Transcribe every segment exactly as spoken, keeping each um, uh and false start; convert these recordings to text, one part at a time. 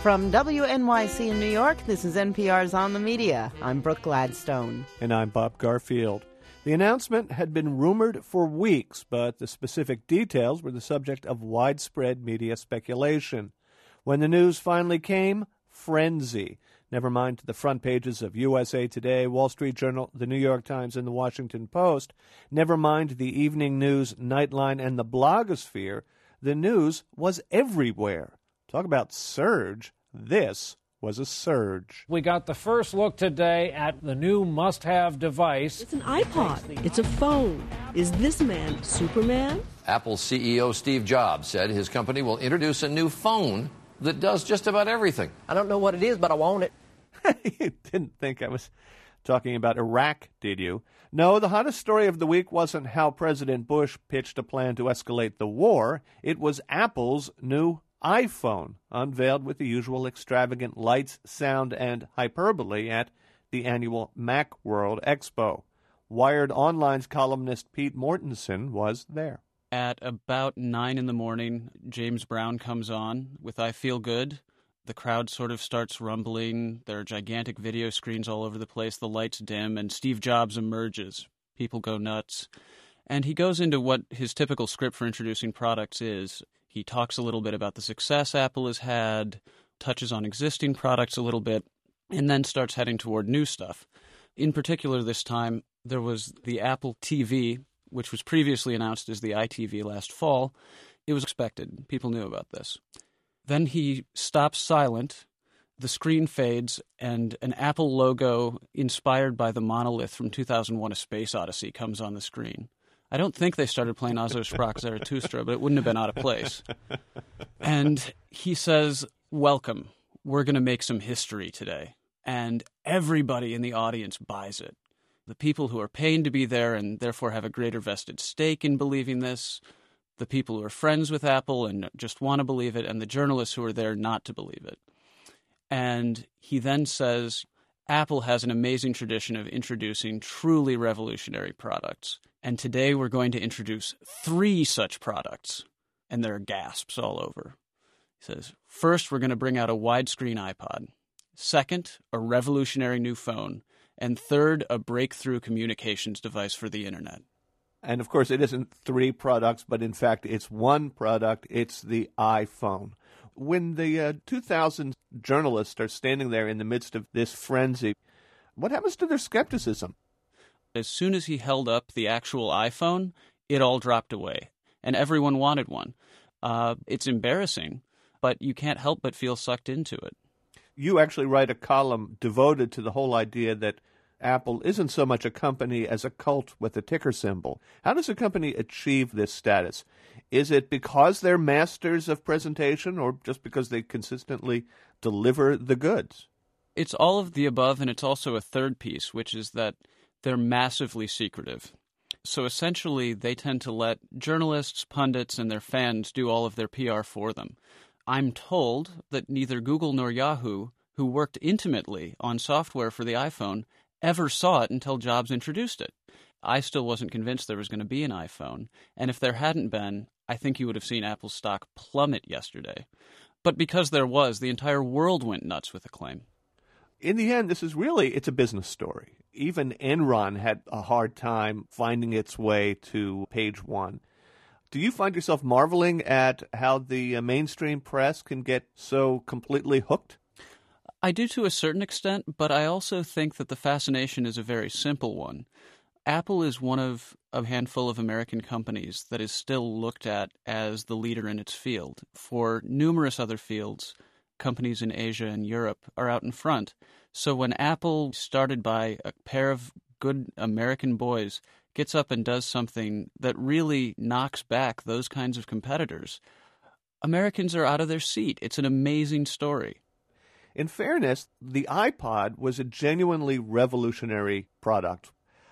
From W N Y C in New York, this is N P R's On the Media. I'm Brooke Gladstone. And I'm Bob Garfield. The announcement had been rumored for weeks, but the specific details were the subject of widespread media speculation. When the news finally came, frenzy. Never mind to the front pages of U S A Today, Wall Street Journal, the New York Times, and the Washington Post. Never mind the evening news, Nightline, and the blogosphere. The news was everywhere. Talk about surge. This was a surge. We got the first look today at the new must-have device. It's an iPod. It's a phone. Is this man Superman? Apple C E O Steve Jobs said his company will introduce a new phone that does just about everything. I don't know what it is, but I want it. You didn't think I was talking about Iraq, did you? No, the hottest story of the week wasn't how President Bush pitched a plan to escalate the war. It was Apple's new iPhone, unveiled with the usual extravagant lights, sound, and hyperbole at the annual Macworld Expo. Wired Online's columnist Pete Mortensen was there. At about nine in the morning, James Brown comes on with I Feel Good. The crowd sort of starts rumbling. There are gigantic video screens all over the place. The lights dim, and Steve Jobs emerges. People go nuts. And he goes into what his typical script for introducing products is. He talks a little bit about the success Apple has had, touches on existing products a little bit, and then starts heading toward new stuff. In particular, this time, there was the Apple T V, which was previously announced as the I T V last fall. It was expected. People knew about this. Then he stops silent, the screen fades, and an Apple logo inspired by the monolith from two thousand one: A Space Odyssey comes on the screen. I don't think they started playing Ozo Sprach Zarathustra, but it wouldn't have been out of place. And he says, welcome. We're going to make some history today. And everybody in the audience buys it. The people who are paying to be there and therefore have a greater vested stake in believing this, the people who are friends with Apple and just want to believe it, and the journalists who are there not to believe it. And he then says, Apple has an amazing tradition of introducing truly revolutionary products. And today we're going to introduce three such products. And there are gasps all over. He says, first, we're going to bring out a widescreen iPod. Second, a revolutionary new phone. And third, a breakthrough communications device for the internet. And, of course, it isn't three products, but, in fact, it's one product. It's the iPhone. When the uh, two thousand journalists are standing there in the midst of this frenzy, what happens to their skepticism? As soon as he held up the actual iPhone, it all dropped away, and everyone wanted one. Uh, it's embarrassing, but you can't help but feel sucked into it. You actually write a column devoted to the whole idea that Apple isn't so much a company as a cult with a ticker symbol. How does a company achieve this status? Is it because they're masters of presentation or just because they consistently deliver the goods? It's all of the above, and it's also a third piece, which is that they're massively secretive. So essentially, they tend to let journalists, pundits, and their fans do all of their P R for them. I'm told that neither Google nor Yahoo, who worked intimately on software for the iPhone, ever saw it until Jobs introduced it. I still wasn't convinced there was going to be an iPhone, and if there hadn't been, I think you would have seen Apple's stock plummet yesterday. But because there was, the entire world went nuts with the claim. In the end, this is really, it's a business story. Even Enron had a hard time finding its way to page one. Do you find yourself marveling at how the uh, mainstream press can get so completely hooked? I do to a certain extent, but I also think that the fascination is a very simple one. Apple is one of a handful of American companies that is still looked at as the leader in its field. For numerous other fields, companies in Asia and Europe are out in front. So when Apple, started by a pair of good American boys, gets up and does something that really knocks back those kinds of competitors, Americans are out of their seat. It's an amazing story. In fairness, the iPod was a genuinely revolutionary product.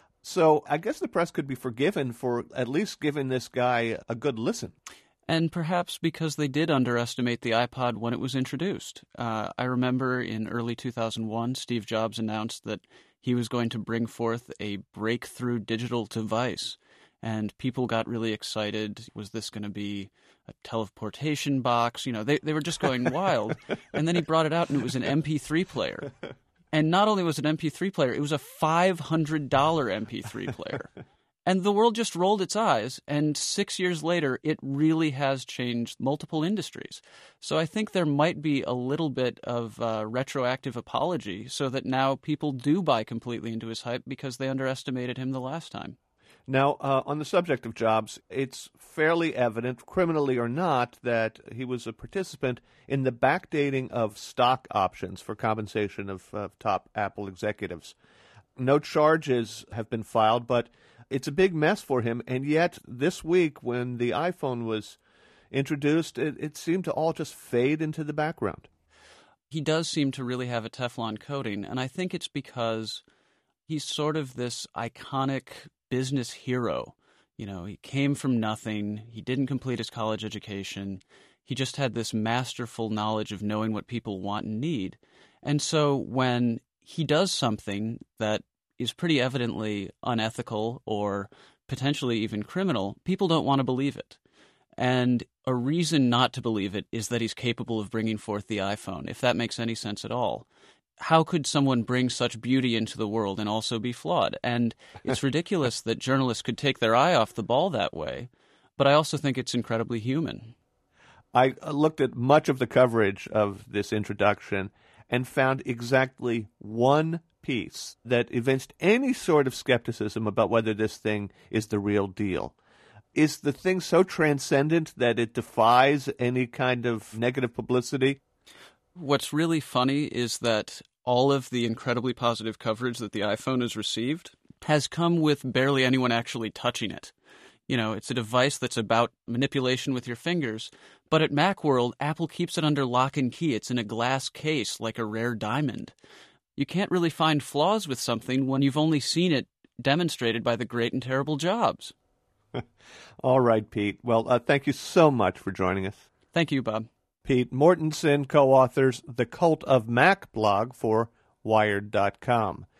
So I guess the press could be forgiven for at least giving this guy a good listen. And perhaps because they did underestimate the iPod when it was introduced. Uh, I remember in early two thousand one, Steve Jobs announced that he was going to bring forth a breakthrough digital device. and people got really excited. Was this going to be a teleportation box? You know, they, they were just going wild. And then he brought it out, and it was an M P three player. And not only was it an M P three player, it was a five hundred dollars M P three player. And the world just rolled its eyes, and six years later, it really has changed multiple industries. So I think there might be a little bit of uh, retroactive apology so that now people do buy completely into his hype because they underestimated him the last time. Now, uh, on the subject of Jobs, it's fairly evident, criminally or not, that he was a participant in the backdating of stock options for compensation of uh, top Apple executives. No charges have been filed, but it's a big mess for him, and yet this week when the iPhone was introduced, it, it seemed to all just fade into the background. He does seem to really have a Teflon coating, and I think it's because he's sort of this iconic business hero. You know, he came from nothing. He didn't complete his college education. He just had this masterful knowledge of knowing what people want and need. And so when he does something that is pretty evidently unethical or potentially even criminal, people don't want to believe it. And a reason not to believe it is that he's capable of bringing forth the iPhone, if that makes any sense at all. How could someone bring such beauty into the world and also be flawed? And it's ridiculous that journalists could take their eye off the ball that way, but I also think it's incredibly human. I looked at much of the coverage of this introduction and found exactly one piece that evinced any sort of skepticism about whether this thing is the real deal. Is the thing so transcendent that it defies any kind of negative publicity? What's really funny is that all of the incredibly positive coverage that the iPhone has received has come with barely anyone actually touching it. You know, it's a device that's about manipulation with your fingers, but at Macworld, Apple keeps it under lock and key. It's in a glass case like a rare diamond. You can't really find flaws with something when you've only seen it demonstrated by the great and terrible Jobs. All right, Pete. Well, uh, thank you so much for joining us. Thank you, Bob. Pete Mortensen co-authors The Cult of Mac blog for Wired dot com.